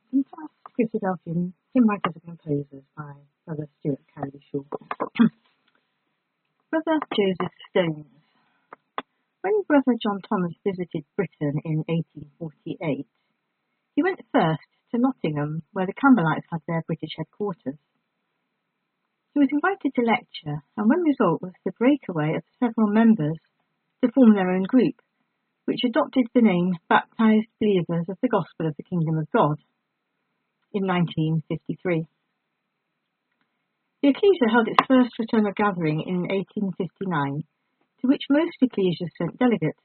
Some past Christadelphian hymn writers and composers by Brother Stuart Cowley Shaw. Brother Joseph Stones. When Brother John Thomas visited Britain in 1848, he went first to Nottingham, where the Campbellites had their British headquarters. He was invited to lecture, and one result was the breakaway of several members to form their own group, which adopted the name Baptized Believers of the Gospel of the Kingdom of God in 1953. The Ecclesia held its first fraternal gathering in 1859, to which most ecclesias sent delegates.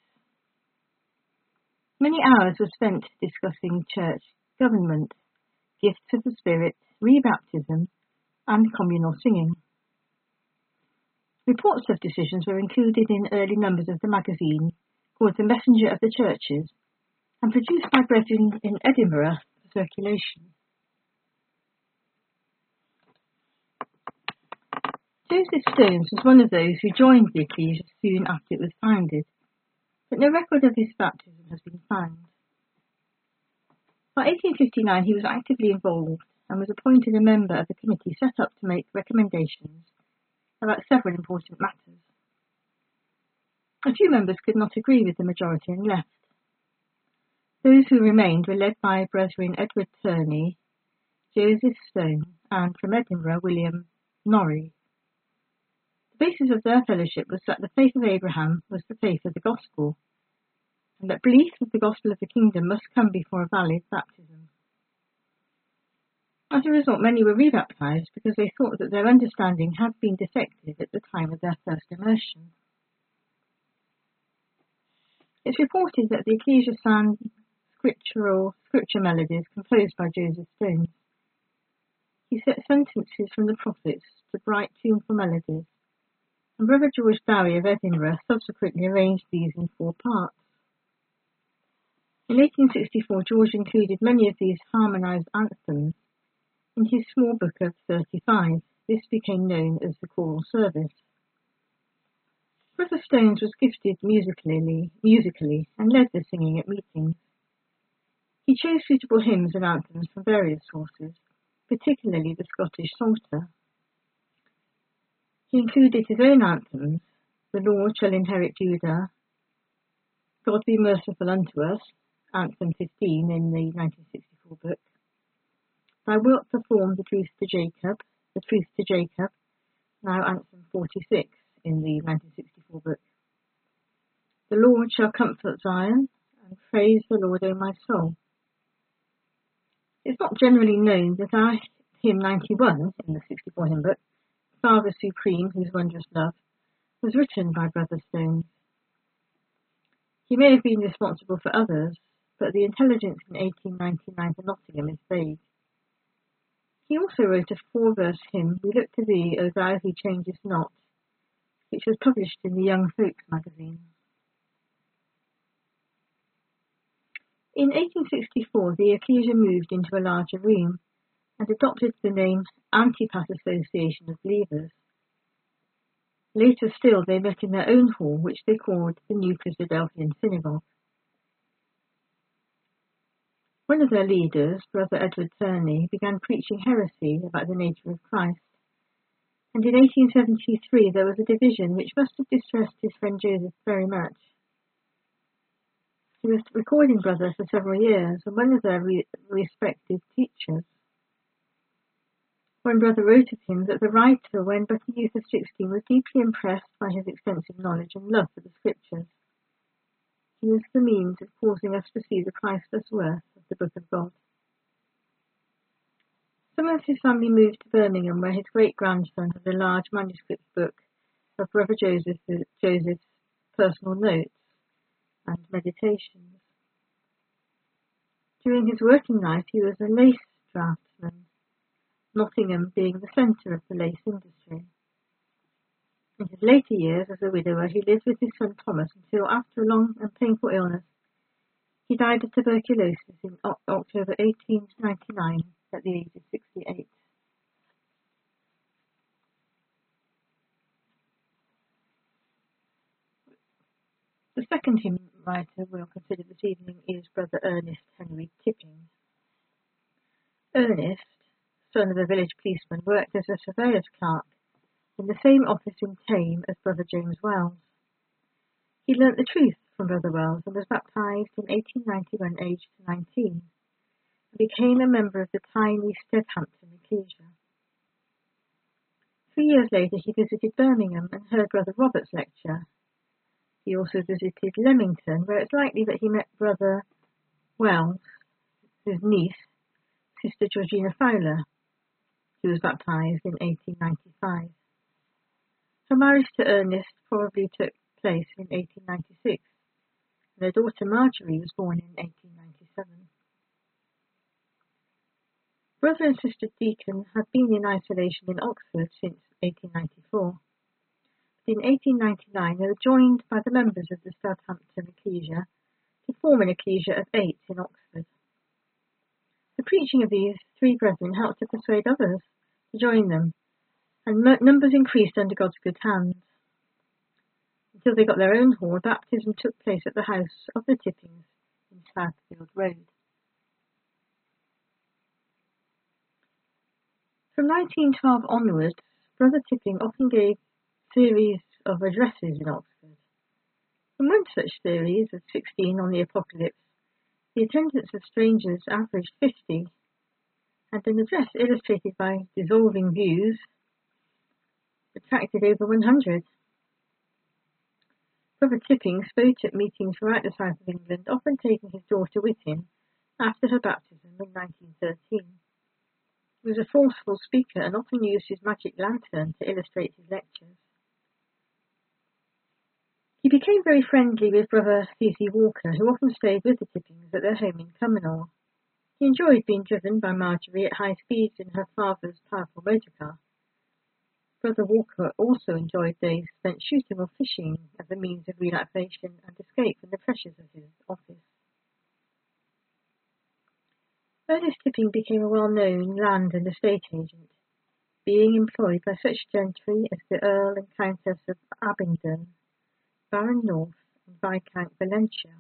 Many hours were spent discussing church government, gifts of the Spirit, rebaptism, and communal singing. Reports of decisions were included in early numbers of the magazine called The Messenger of the Churches and produced by brethren in Edinburgh for circulation. Joseph Stones was one of those who joined the Ecclesia soon after it was founded, but no record of his baptism has been found. By 1859 he was actively involved and was appointed a member of a committee set up to make recommendations about several important matters. A few members could not agree with the majority and left. Those who remained were led by Brethren Edward Turney, Joseph Stone, and from Edinburgh, William Norrie. The basis of their fellowship was that the faith of Abraham was the faith of the gospel, and that belief of the gospel of the kingdom must come before a valid baptism. As a result, many were rebaptized because they thought that their understanding had been defective at the time of their first immersion. It's reported that the Ecclesia sang scripture melodies composed by Joseph Stones. He set sentences from the prophets to bright, tuneful melodies, and Brother George Dowie of Edinburgh subsequently arranged these in 4 parts. In 1864, George included many of these harmonised anthems in his small book of 35. This became known as the choral service. Brother Stones was gifted musically and led the singing at meetings. He chose suitable hymns and anthems from various sources, particularly the Scottish Psalter. He included his own anthems, The Lord Shall Inherit Judah, God Be Merciful Unto Us, Anthem 15 in the 1964 book, Thou Wilt Perform the Truth to Jacob, The Truth to Jacob, now Anthem 46 in the 1964 book, The Lord Shall Comfort Zion, and Praise the Lord, O my soul. It's not generally known that our hymn 91 in the 64 hymn book, Father Supreme, Whose Wondrous Love, was written by Brother Stones. He may have been responsible for others, but the intelligence in 1899 for Nottingham is vague. He also wrote a 4-verse hymn, We Look to Thee, O Thou Who Changest Not, which was published in the Young Folks magazine. In 1864, the Ecclesia moved into a larger room and adopted the name Antipas Association of Believers. Later still, they met in their own hall, which they called the New Christadelphian Synagogue. One of their leaders, Brother Edward Turney, began preaching heresy about the nature of Christ, and in 1873 there was a division which must have distressed his friend Joseph very much. He was recording brother for several years and one of their respected teachers. One brother wrote of him that the writer, when but a youth of 16, was deeply impressed by his extensive knowledge and love for the Scriptures. He was the means of causing us to see the Christless worth of the Book of God. Some of his family moved to Birmingham, where his great-grandson had a large manuscript book of Brother Joseph's personal notes and meditations. During his working life, he was a lace draftsman, Nottingham being the centre of the lace industry. In his later years as a widower, he lived with his son Thomas until, after a long and painful illness, he died of tuberculosis in October 1899 at the age of 68. The second hymn writer we'll consider this evening is Brother Ernest Henry Tipping. Ernest, son of a village policeman, worked as a surveyor's clerk in the same office in Thame as Brother James Wells. He learnt the truth from Brother Wells and was baptised in 1891, aged 19, and became a member of the tiny Stedhampton Ecclesia. 3 years later he visited Birmingham and heard Brother Robert's lecture. He also visited Leamington, where it's likely that he met Brother Wells, his niece, Sister Georgina Fowler, who was baptised in 1895. Her marriage to Ernest probably took place in 1896, and their daughter Marjorie was born in 1897. Brother and Sister Deacon had been in isolation in Oxford since 1894. But in 1899 they were joined by the members of the Southampton Ecclesia to form an ecclesia of 8 in Oxford. The preaching of these 3 brethren helped to persuade others to join them, and numbers increased under God's good hand. Until they got their own hall, baptism took place at the house of the Tippings in Southfield Road. From 1912 onwards, Brother Tipping often gave series of addresses in Oxford. In one such series of 16 on the Apocalypse, the attendance of strangers averaged 50, and an address illustrated by dissolving views attracted over 100. Brother Tipping spoke at meetings throughout the south of England, often taking his daughter with him after her baptism in 1913. He was a forceful speaker and often used his magic lantern to illustrate his lectures. He became very friendly with Brother C.C. Walker, who often stayed with the Tippings at their home in Cumminall. He enjoyed being driven by Marjorie at high speeds in her father's powerful motor car. Brother Walker also enjoyed days spent shooting or fishing as a means of relaxation and escape from the pressures of his office. Ernest Tipping became a well-known land and estate agent, being employed by such gentry as the Earl and Countess of Abingdon, Baron North, and Viscount Valentia.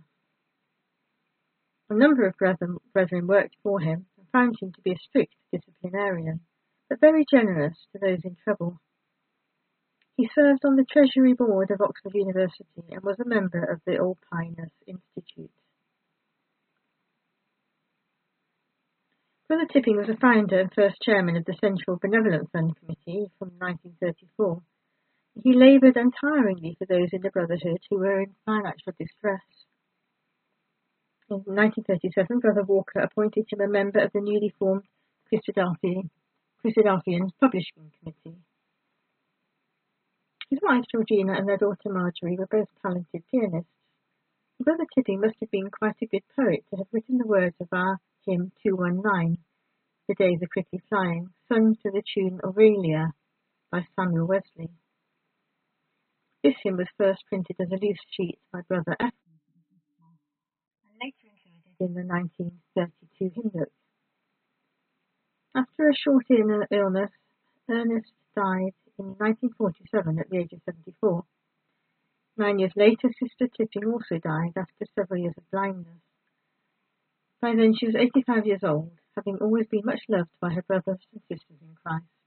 A number of brethren worked for him and found him to be a strict disciplinarian, but very generous to those in trouble. He served on the Treasury Board of Oxford University and was a member of the Alpinus Institute. Brother Tipping was a founder and first chairman of the Central Benevolent Fund Committee from 1934. He laboured untiringly for those in the Brotherhood who were in financial distress. In 1937, Brother Walker appointed him a member of the newly formed Christadelphian Publishing Committee. His wife Georgina and their daughter Marjorie were both talented pianists. Brother Tipping must have been quite a good poet to have written the words of our hymn 219, The Days Are Quickly Flying, sung to the tune Aurelia by Samuel Wesley. This hymn was first printed as a loose sheet by Brother F. and later included in the 1932 hymn book. After a short illness, Ernest died in 1947 at the age of 74. 9 years later, Sister Tipping also died after several years of blindness. By then she was 85 years old, having always been much loved by her brothers and sisters in Christ.